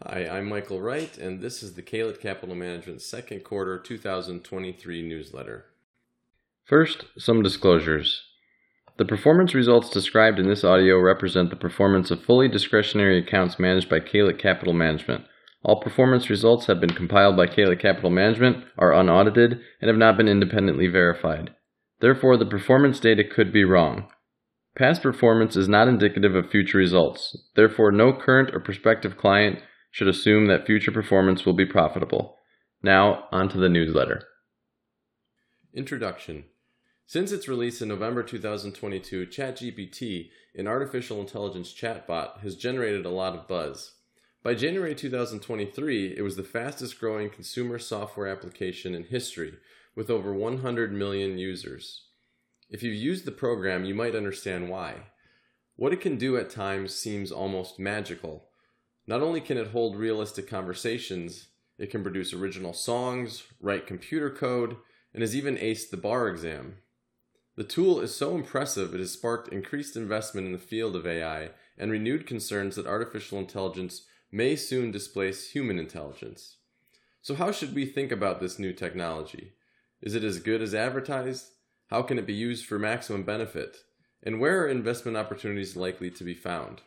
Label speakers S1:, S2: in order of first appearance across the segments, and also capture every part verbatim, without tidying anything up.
S1: Hi, I'm Michael Wright, and this is the Kalet Capital Management second quarter two thousand twenty-three newsletter. First, some disclosures. The performance results described in this audio represent the performance of fully discretionary accounts managed by Kalet Capital Management. All performance results have been compiled by Kalet Capital Management, are unaudited, and have not been independently verified. Therefore, the performance data could be wrong. Past performance is not indicative of future results. Therefore, no current or prospective client should assume that future performance will be profitable. Now, on to the newsletter. Introduction. Since its release in November two thousand twenty-two, ChatGPT, an artificial intelligence chatbot, has generated a lot of buzz. By January two thousand twenty-three, it was the fastest growing consumer software application in history, with over one hundred million users. If you've used the program, you might understand why. What it can do at times seems almost magical. Not only can it hold realistic conversations, it can produce original songs, write computer code, and has even aced the bar exam. The tool is so impressive it has sparked increased investment in the field of A I and renewed concerns that artificial intelligence may soon displace human intelligence. So how should we think about this new technology? Is it as good as advertised? How can it be used for maximum benefit? And where are investment opportunities likely to be found?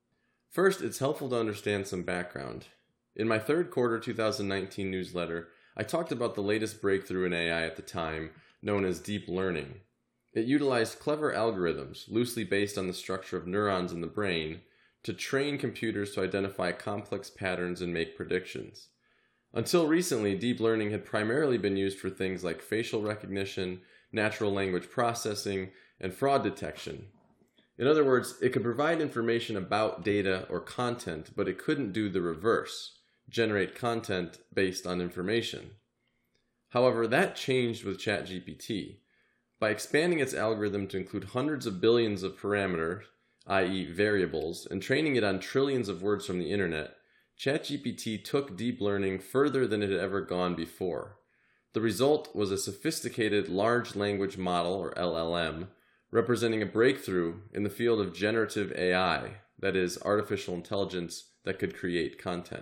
S1: First, it's helpful to understand some background. In my third quarter two thousand nineteen newsletter, I talked about the latest breakthrough in A I at the time, known as deep learning. It utilized clever algorithms, loosely based on the structure of neurons in the brain, to train computers to identify complex patterns and make predictions. Until recently, deep learning had primarily been used for things like facial recognition, natural language processing, and fraud detection. In other words, it could provide information about data or content, but it couldn't do the reverse, generate content based on information. However, that changed with ChatGPT. By expanding its algorithm to include hundreds of billions of parameters, that is variables, and training it on trillions of words from the internet, ChatGPT took deep learning further than it had ever gone before. The result was a sophisticated large language model, or L L M, representing a breakthrough in the field of generative A I, that is, artificial intelligence that could create content.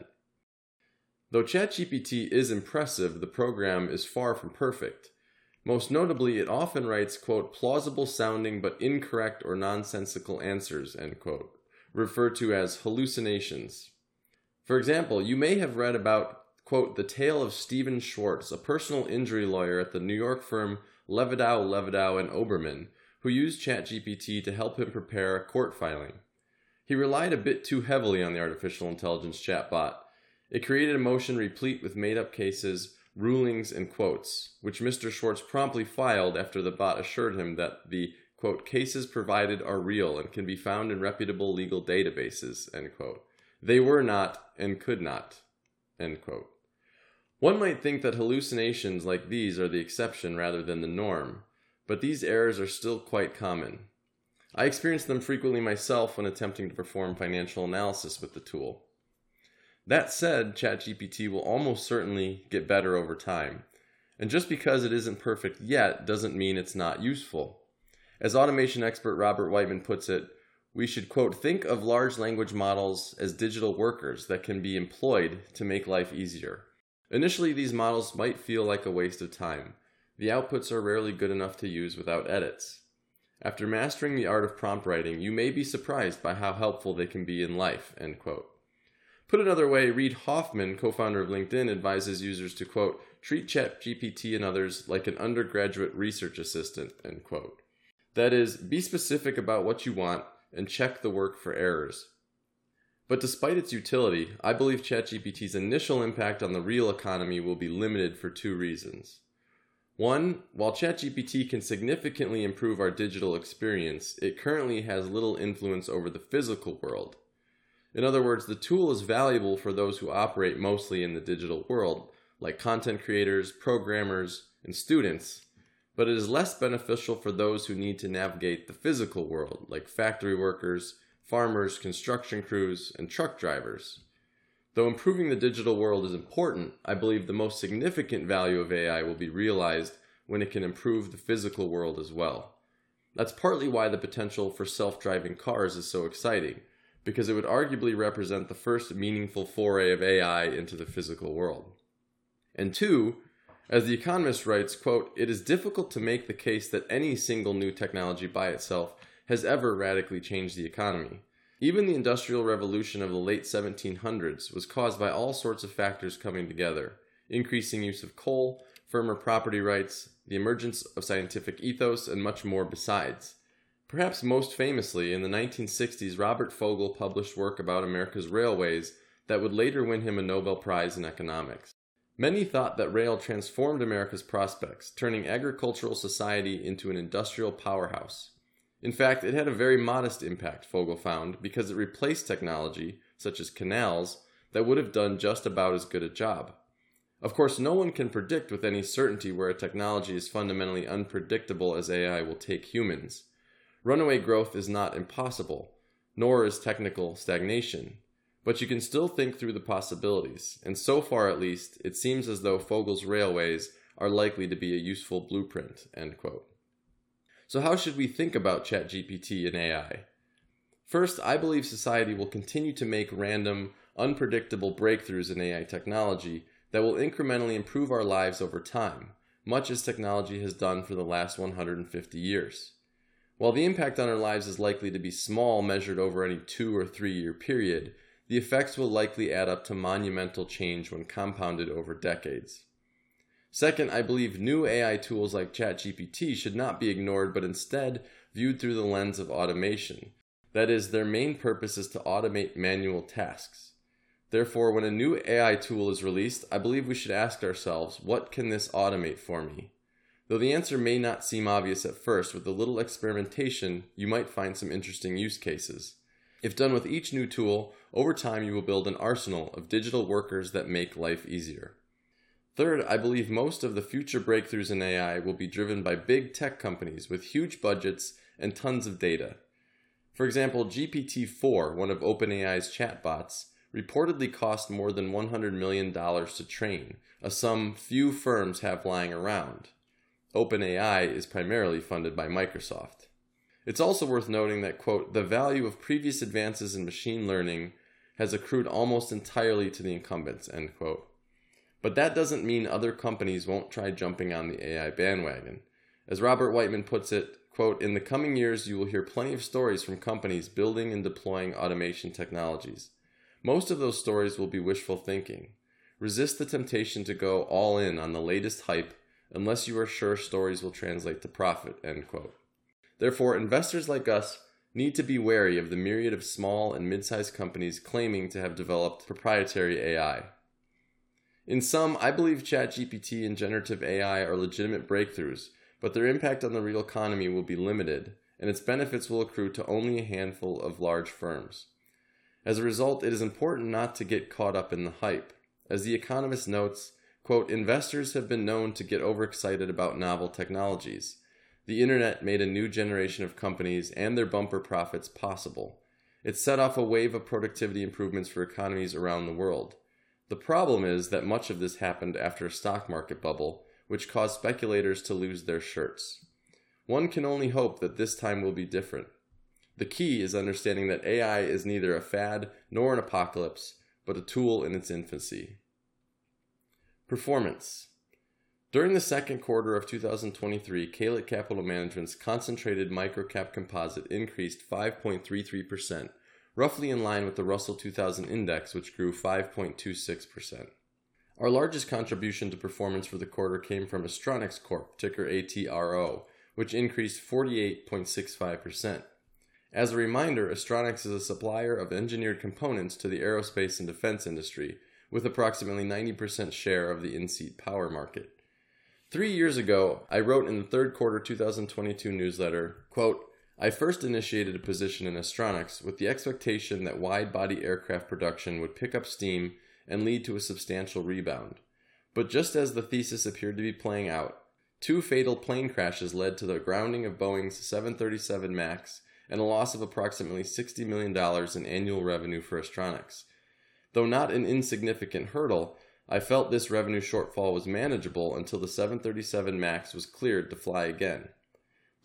S1: Though ChatGPT is impressive, the program is far from perfect. Most notably, it often writes, quote, plausible sounding but incorrect or nonsensical answers, end quote, referred to as hallucinations. For example, you may have read about, quote, the tale of Stephen Schwartz, a personal injury lawyer at the New York firm Levidow, Levidow and Oberman, who used ChatGPT to help him prepare a court filing. He relied a bit too heavily on the artificial intelligence chatbot. It created a motion replete with made-up cases, rulings, and quotes, which Mister Schwartz promptly filed after the bot assured him that the, quote, cases provided are real and can be found in reputable legal databases, end quote. They were not and could not, end quote. One might think that hallucinations like these are the exception rather than the norm, but these errors are still quite common. I experience them frequently myself when attempting to perform financial analysis with the tool. That said, ChatGPT will almost certainly get better over time, and just because it isn't perfect yet doesn't mean it's not useful. As automation expert Robert Whiteman puts it, we should, quote, think of large language models as digital workers that can be employed to make life easier. Initially, these models might feel like a waste of time. The outputs are rarely good enough to use without edits. After mastering the art of prompt writing, you may be surprised by how helpful they can be in life, end quote. Put another way, Reid Hoffman, co-founder of LinkedIn, advises users to, quote, treat ChatGPT and others like an undergraduate research assistant, end quote. That is, be specific about what you want and check the work for errors. But despite its utility, I believe ChatGPT's initial impact on the real economy will be limited for two reasons. One, while ChatGPT can significantly improve our digital experience, it currently has little influence over the physical world. In other words, the tool is valuable for those who operate mostly in the digital world, like content creators, programmers, and students, but it is less beneficial for those who need to navigate the physical world, like factory workers, farmers, construction crews, and truck drivers. Though improving the digital world is important, I believe the most significant value of A I will be realized when it can improve the physical world as well. That's partly why the potential for self-driving cars is so exciting, because it would arguably represent the first meaningful foray of A I into the physical world. And two, as The Economist writes, quote, "It is difficult to make the case that any single new technology by itself has ever radically changed the economy. Even the Industrial Revolution of the late seventeen hundreds was caused by all sorts of factors coming together: increasing use of coal, firmer property rights, the emergence of scientific ethos, and much more besides. Perhaps most famously, in the nineteen sixties, Robert Fogel published work about America's railways that would later win him a Nobel Prize in economics. Many thought that rail transformed America's prospects, turning agricultural society into an industrial powerhouse. In fact, it had a very modest impact, Fogel found, because it replaced technology, such as canals, that would have done just about as good a job. Of course, no one can predict with any certainty where a technology as fundamentally unpredictable as A I will take humans. Runaway growth is not impossible, nor is technical stagnation. But you can still think through the possibilities, and so far at least, it seems as though Fogel's railways are likely to be a useful blueprint." End quote. So how should we think about ChatGPT and A I? First, I believe society will continue to make random, unpredictable breakthroughs in A I technology that will incrementally improve our lives over time, much as technology has done for the last one hundred fifty years. While the impact on our lives is likely to be small measured over any two or three year period, the effects will likely add up to monumental change when compounded over decades. Second, I believe new A I tools like ChatGPT should not be ignored but instead viewed through the lens of automation. That is, their main purpose is to automate manual tasks. Therefore, when a new A I tool is released, I believe we should ask ourselves, what can this automate for me? Though the answer may not seem obvious at first, with a little experimentation, you might find some interesting use cases. If done with each new tool, over time you will build an arsenal of digital workers that make life easier. Third, I believe most of the future breakthroughs in A I will be driven by big tech companies with huge budgets and tons of data. For example, G P T four, one of OpenAI's chatbots, reportedly cost more than one hundred million dollars to train, a sum few firms have lying around. OpenAI is primarily funded by Microsoft. It's also worth noting that, quote, "the value of previous advances in machine learning has accrued almost entirely to the incumbents," end quote. But that doesn't mean other companies won't try jumping on the A I bandwagon. As Robert Whiteman puts it, quote, "in the coming years you will hear plenty of stories from companies building and deploying automation technologies. Most of those stories will be wishful thinking. Resist the temptation to go all in on the latest hype unless you are sure stories will translate to profit," end quote. Therefore, investors like us need to be wary of the myriad of small and mid-sized companies claiming to have developed proprietary A I. In sum, I believe ChatGPT and generative A I are legitimate breakthroughs, but their impact on the real economy will be limited, and its benefits will accrue to only a handful of large firms. As a result, it is important not to get caught up in the hype. As The Economist notes, quote, "investors have been known to get overexcited about novel technologies. The internet made a new generation of companies and their bumper profits possible. It set off a wave of productivity improvements for economies around the world. The problem is that much of this happened after a stock market bubble, which caused speculators to lose their shirts. One can only hope that this time will be different. The key is understanding that A I is neither a fad nor an apocalypse, but a tool in its infancy." Performance. During the second quarter of two thousand twenty-three, Calit Capital Management's concentrated microcap composite increased five point three three percent, roughly in line with the Russell two thousand index, which grew five point two six percent. Our largest contribution to performance for the quarter came from Astronics Corp, ticker A T R O, which increased forty-eight point six five percent. As a reminder, Astronics is a supplier of engineered components to the aerospace and defense industry, with approximately ninety percent share of the in-seat power market. Three years ago, I wrote in the third quarter two thousand twenty-two newsletter, quote, "I first initiated a position in Astronics with the expectation that wide-body aircraft production would pick up steam and lead to a substantial rebound. But just as the thesis appeared to be playing out, two fatal plane crashes led to the grounding of Boeing's seven thirty-seven MAX and a loss of approximately sixty million dollars in annual revenue for Astronics. Though not an insignificant hurdle, I felt this revenue shortfall was manageable until the seven thirty-seven MAX was cleared to fly again.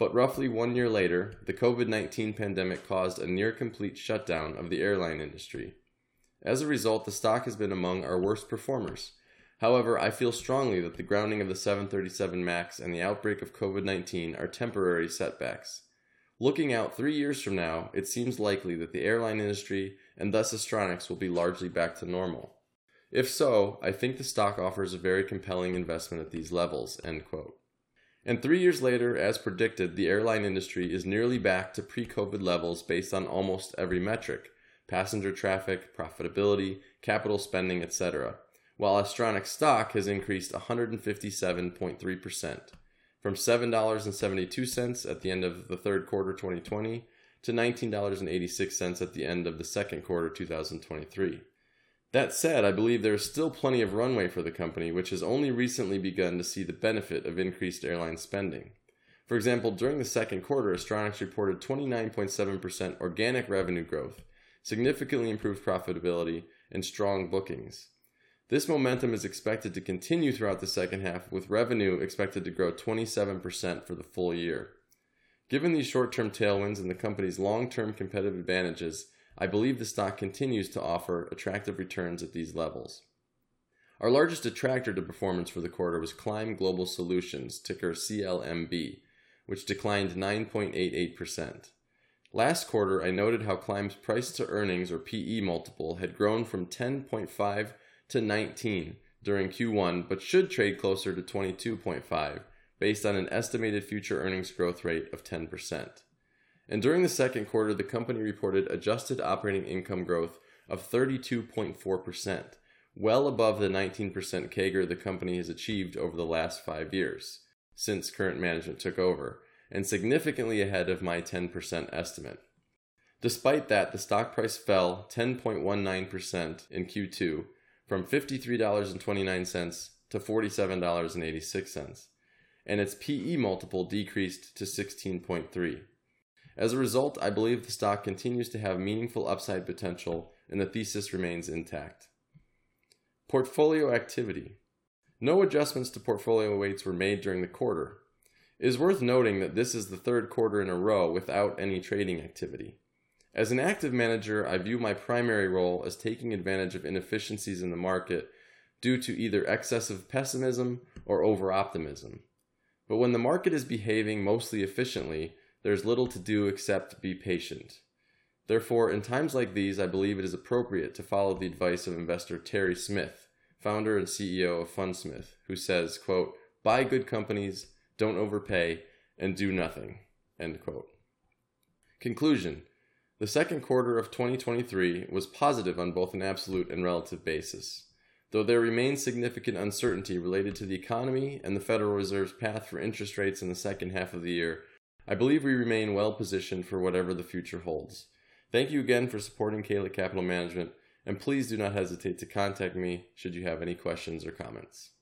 S1: But roughly one year later, the COVID nineteen pandemic caused a near-complete shutdown of the airline industry. As a result, the stock has been among our worst performers. However, I feel strongly that the grounding of the seven thirty-seven MAX and the outbreak of COVID nineteen are temporary setbacks. Looking out three years from now, it seems likely that the airline industry and thus Astronics will be largely back to normal. If so, I think the stock offers a very compelling investment at these levels." End quote. And three years later, as predicted, the airline industry is nearly back to pre-COVID levels based on almost every metric: passenger traffic, profitability, capital spending, et cetera, while Astronics stock has increased one hundred fifty-seven point three percent, from seven dollars and seventy-two cents at the end of the third quarter twenty twenty to nineteen dollars and eighty-six cents at the end of the second quarter two thousand twenty-three. That said, I believe there is still plenty of runway for the company, which has only recently begun to see the benefit of increased airline spending. For example, during the second quarter, Astronics reported twenty-nine point seven percent organic revenue growth, significantly improved profitability, and strong bookings. This momentum is expected to continue throughout the second half, with revenue expected to grow twenty-seven percent for the full year. Given these short-term tailwinds and the company's long-term competitive advantages, I believe the stock continues to offer attractive returns at these levels. Our largest detractor to performance for the quarter was Climb Global Solutions, ticker C L M B, which declined nine point eight eight percent. Last quarter, I noted how Climb's price to earnings, or P E multiple, had grown from ten point five to nineteen during Q one, but should trade closer to twenty-two point five based on an estimated future earnings growth rate of ten percent. And during the second quarter, the company reported adjusted operating income growth of thirty-two point four percent, well above the nineteen percent C A G R the company has achieved over the last five years, since current management took over, and significantly ahead of my ten percent estimate. Despite that, the stock price fell ten point one nine percent in Q two, from fifty-three dollars and twenty-nine cents to forty-seven dollars and eighty-six cents, and its P E multiple decreased to sixteen point three. As a result, I believe the stock continues to have meaningful upside potential and the thesis remains intact. Portfolio activity. No adjustments to portfolio weights were made during the quarter. It is worth noting that this is the third quarter in a row without any trading activity. As an active manager, I view my primary role as taking advantage of inefficiencies in the market due to either excessive pessimism or over-optimism. But when the market is behaving mostly efficiently, there's little to do except be patient. Therefore, in times like these, I believe it is appropriate to follow the advice of investor Terry Smith, founder and C E O of Fundsmith, who says, quote, "Buy good companies, don't overpay, and do nothing." End quote. Conclusion. The second quarter of twenty twenty-three was positive on both an absolute and relative basis. Though there remains significant uncertainty related to the economy and the Federal Reserve's path for interest rates in the second half of the year, I believe we remain well positioned for whatever the future holds. Thank you again for supporting Kaylik Capital Management, and please do not hesitate to contact me should you have any questions or comments.